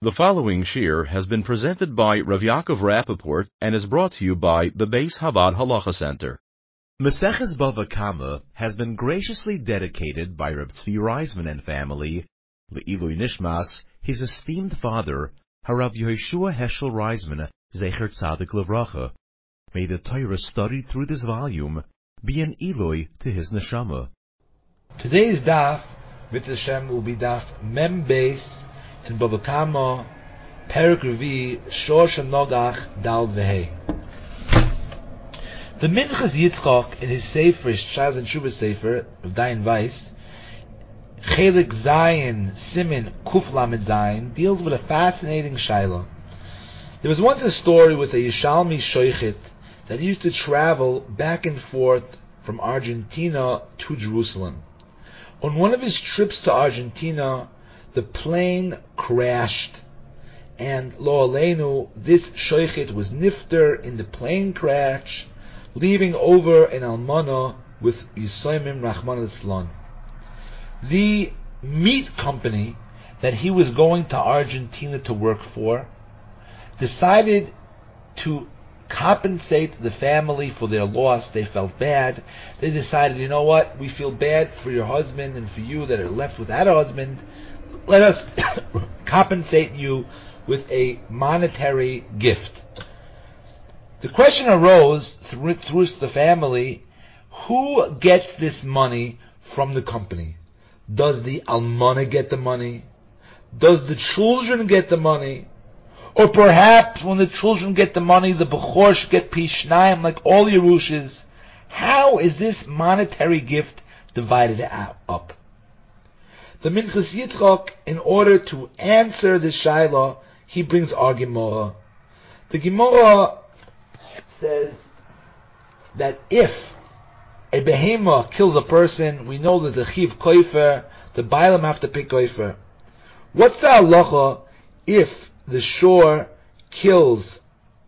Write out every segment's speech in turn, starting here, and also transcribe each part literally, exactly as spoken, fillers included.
The following shir has been presented by Rav Yaakov Rappaport and is brought to you by the Beis Havad Halacha Center. Maseches Bava Kama has been graciously dedicated by Reb Tzvi Reisman and family, Le'ilui Nishmas, his esteemed father, Harav Yehoshua Heschel Reisman, Zecher Tzadik Levracha. May the Torah studied through this volume be an Eloi to his neshama. Today's daf, Mitzvah Hashem, will be daf Mem Beis in Bava Kama, Perek Revi, Shosh HaNogach, Dal Vehei. The Minchas Yitzchak in his Sefer, his Shaz and Shuvah Sefer, of Dayan Weiss, Chelik Zayin, Simin, Kuf Lamed Zayin, deals with a fascinating shaila. There was once a story with a Yishalmi Shoichet that used to travel back and forth from Argentina to Jerusalem. On one of his trips to Argentina, the plane crashed, and lo aleinu, this shoichet was nifter in the plane crash, leaving over an almana with Yisoimim Rachman Litzlan. The meat company that he was going to Argentina to work for decided to compensate the family for their loss. They felt bad. They decided, you know what, we feel bad for your husband and for you that are left without a husband. Let us compensate you with a monetary gift. The question arose through, through the family, who gets this money from the company? Does the almana get the money? Does the children get the money? Or perhaps when the children get the money, the bechor should get pishnayim like all Yerushes? How is this monetary gift divided up? The Minchas Yitzchak, in order to answer the shaila, he brings our Gemara. The Gemara says that if a behema kills a person, we know there's a chiv koifer, the bailam have to pick koifer. What's the halacha if the shore kills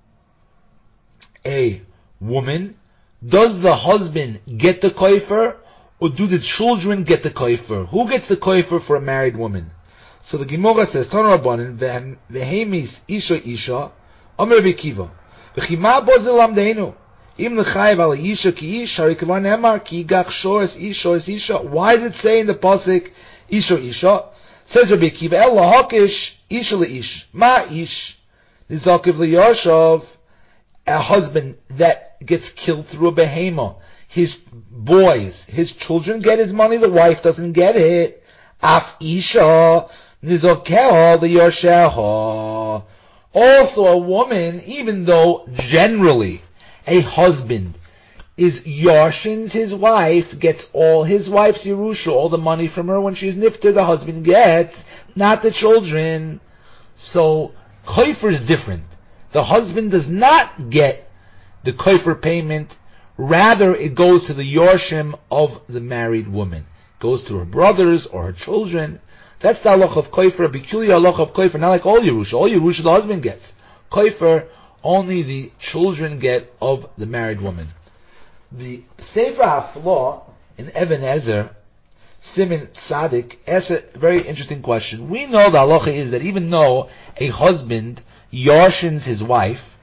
a woman? Does the husband get the koifer, or do the children get the koifer? Who gets the koifer for a married woman? So the Gemara says, Tana Rabbanan, vehemis isha isha, Omer Bikiva, v'chima bozel lamdeinu, im l'chayiv ala isha ki ish, harikavan emar, ki gach shores isha is isha. Why does it say in the pasuk, isha isha? Says Rabbi Akiva, el lahakish, isha le'ish. Ma ish, nizakiv liyashav, a husband that gets killed through a behema. His boys, his children get his money, the wife doesn't get it. Af isha, nizakeha liyashaha. Also a woman, even though generally a husband is yarshins his wife, gets all his wife's Yerusha, all the money from her when she's nifter, the husband gets, not the children. So, koifer is different. The husband does not get the koifer payment, rather it goes to the yarshim of the married woman. It goes to her brothers or her children. That's the halach of koifer, a peculiar halach of koifer, not like all Yerusha. All Yerusha the husband gets. Koifer, only the children get of the married woman. The Sefer HaFlaw in Even Ezer, Simin Tzadik, asks a very interesting question. We know the halacha is that even though a husband yarshins his wife,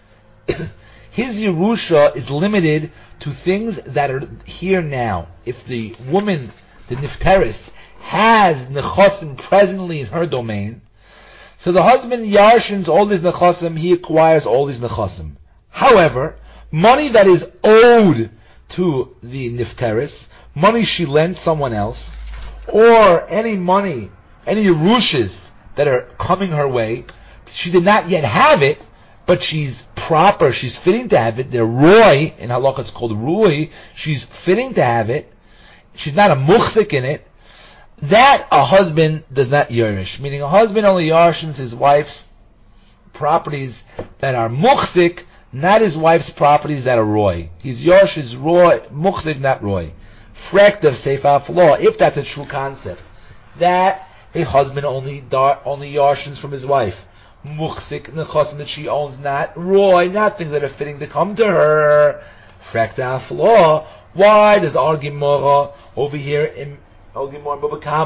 his Yerusha is limited to things that are here now. If the woman, the nifteris, has nechasim presently in her domain, so the husband yarshins all these nechasim, he acquires all these nechasim. However, money that is owed to the nifteris, money she lent someone else, or any money, any yerushes that are coming her way, she did not yet have it, but she's proper, she's fitting to have it. They're roy, in halakha it's called ruy, she's fitting to have it, she's not a muchzik in it. That a husband does not yarish, meaning a husband only yarshins his wife's properties that are muchzik, not his wife's properties that are roy. He's yarsh is roy, muchzik, not roy. Frekt of Sefer HaFlaw, if that's a true concept, that a husband only dar, only yarshins from his wife. Muchzik, nechasim that she owns, not roy, not things that are fitting to come to her. Frekt of HaFlaw, why does our Gemara over here in Al Gemara Bava Kama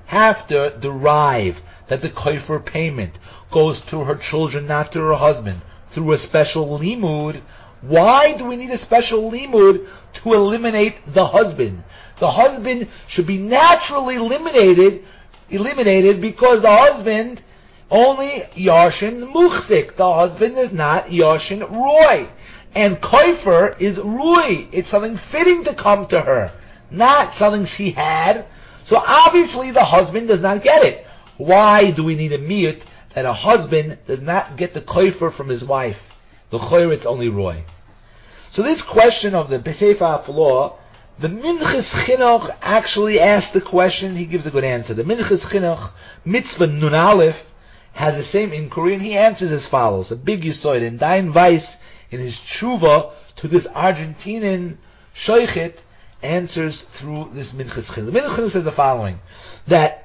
have to derive that the koifer payment goes to her children, not to her husband, through a special limud, why do we need a special limud to eliminate the husband? The husband should be naturally eliminated, eliminated because the husband only Yarshin's muchzik. The husband is not Yarshin Roy. And koifer is Rui. It's something fitting to come to her, not something she had. So obviously the husband does not get it. Why do we need a miyut that a husband does not get the koifer from his wife? The choyer, it's only Roy. So this question of the Besefa Aflo, the Minchas Chinuch actually asked the question, he gives a good answer. The Minchas Chinuch, Mitzvah Nun Aleph, has the same inquiry, and he answers as follows. A big yisoid, and Dain Weiss, in his tshuva to this Argentinian shoichet, answers through this Minchas Chinuch. The Minchas Chinuch says the following, that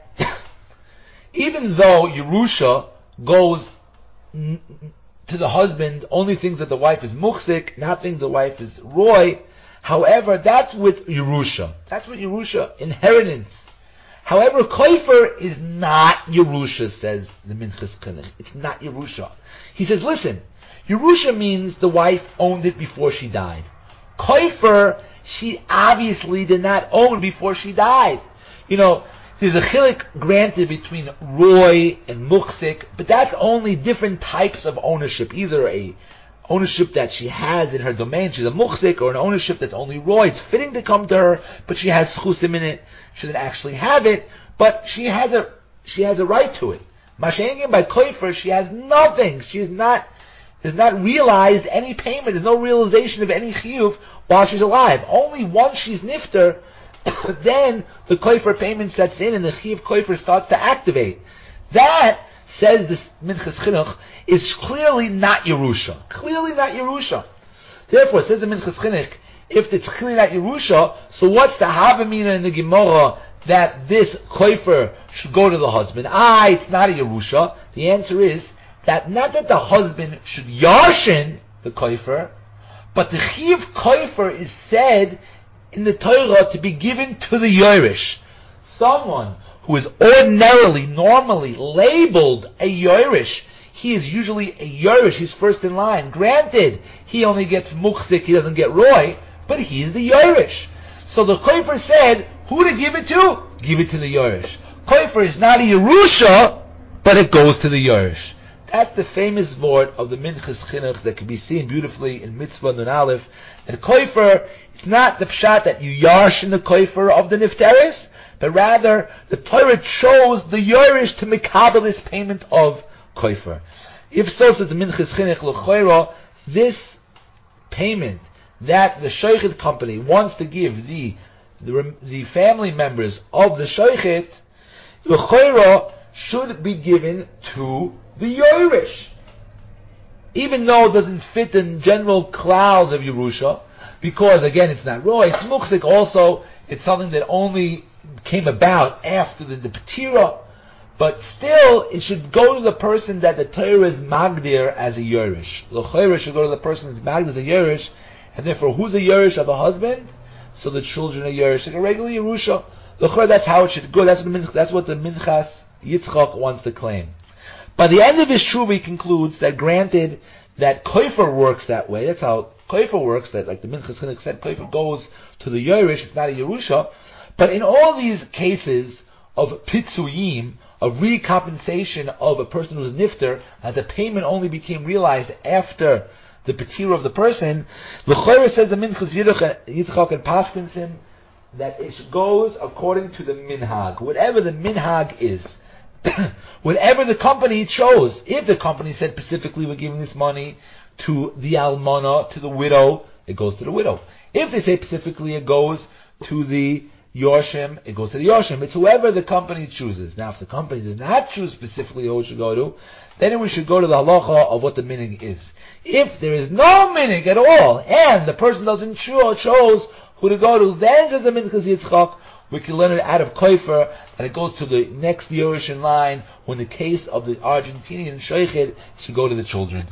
even though Yerusha goes n- to the husband, only things that the wife is muchzik, not things the wife is roy. However, that's with Yerusha. That's with Yerusha, inheritance. However, koifer is not Yerusha, says the Minchas Chinuch. It's not Yerusha. He says, listen, Yerusha means the wife owned it before she died. Koifer, she obviously did not own before she died. You know, there's a chilik granted between roy and muchzik, but that's only different types of ownership. Either a ownership that she has in her domain, she's a muchzik, or an ownership that's only roy. It's fitting to come to her, but she has chusim in it. She doesn't actually have it, but she has a she has a right to it. Masha'engin by koifer, she has nothing. She is not has not realized any payment. There's no realization of any chiyuv while she's alive. Only once she's nifter, then the koifer payment sets in and the chiyuv koifer starts to activate. That, says this Minchas Chinuch, is clearly not Yerusha. Clearly not Yerusha. Therefore, says the Minchas Chinuch, if it's clearly not Yerusha, so what's the Havamina in the Gemara that this koifer should go to the husband? Ah, it's not a Yerusha. The answer is that not that the husband should yarshin the koifer, but the chiyuv koifer is said in the Torah to be given to the Yerush. Someone who is ordinarily, normally labeled a Yerush, he is usually a Yerush, he's first in line. Granted, he only gets muchzik, he doesn't get roy, but he is the Yerush. So the koifer said, who to give it to? Give it to the Yerush. Koifer is not a Yerusha, but it goes to the Yerush. That's the famous word of the Minchas Chinuch that can be seen beautifully in Mitzvah Nun Aleph, that koifer, it's not the pshat that you yarsh in the koifer of the nifteris, but rather the Torah chose the Yerush to mekabel this payment of koifer. If so, says the Minchas Chinuch l'choira, this payment that the shoichet company wants to give the the, the family members of the shoichet, l'choira should be given to the Yerush. Even though it doesn't fit in general clouds of Yerusha, because again it's not roy, it's muchzik also, it's something that only came about after the, the Petira, but still it should go to the person that the Torah is magdir as a Yerush. The Torah should go to the person that's magdir as a Yerush, and therefore who's a Yerush of a husband? So the children are Yerush, like a regular Yerusha. The Torah, that's how it should go, that's what the, that's what the Minchas Yitzchak wants to claim. By the end of his tshuva, he concludes that granted that koifer works that way, that's how koifer works, that like the Minchas Chinuch said, koifer goes to the Yerush, it's not a Yerusha, but in all these cases of pitzuyim, of recompensation of a person who's nifter, that the payment only became realized after the petira of the person, l'choira says the Minchas Yitzchak and Paskinsim, that it goes according to the minhag, whatever the minhag is. Whatever the company chose, if the company said specifically we're giving this money to the almana, to the widow, it goes to the widow. If they say specifically it goes to the yorshim, it goes to the yorshim. It's whoever the company chooses. Now if the company does not choose specifically who it should go to, then we should go to the halacha of what the minig is. If there is no minig at all, and the person doesn't cho- chose who to go to, then there's the Minchas Yitzchak. We can learn it out of koifer, and it goes to the next Yerush in line, when the case of the Argentinian Sheikhet should go to the children.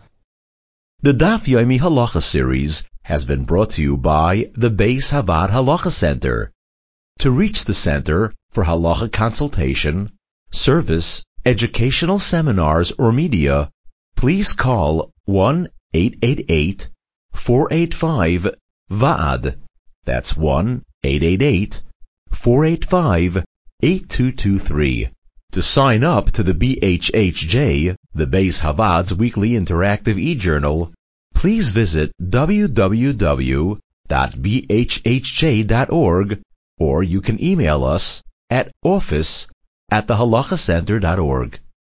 The Daf Yomi Halacha series has been brought to you by the Beis Havad Halacha Center. To reach the center, For halacha consultation, service, educational seminars, or media, please call one eight eight eight, four eight five, V A D. That's one eight eight eight, four eight five, eight two two three. To sign up to the B H H J, the Beis Havad's weekly interactive e-journal, please visit w w w dot b h h j dot org, or you can email us at office at the halacha center dot org.